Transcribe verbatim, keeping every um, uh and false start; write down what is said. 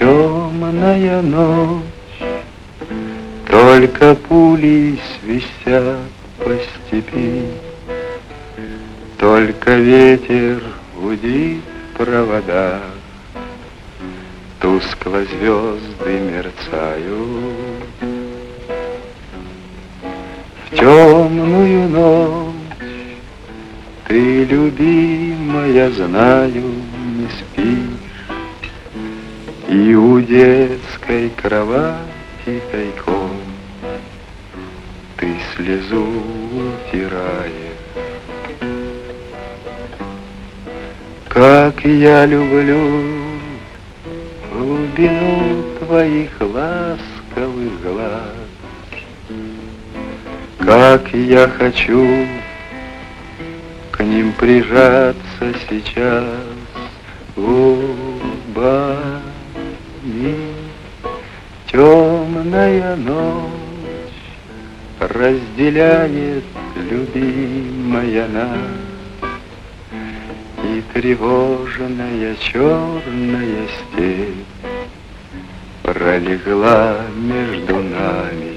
Темная ночь, только пули свистят по степи, только ветер гудит в проводах, тускло звезды мерцают. В темную ночь ты, любимая, знаю, не спишь, и у детской кровати тайком ты слезу утираешь. Как я люблю глубину твоих ласковых глаз, как я хочу к ним прижаться сейчас губами. Темная ночь разделяет, любимая, нас, и тревожная черная степь пролегла между нами.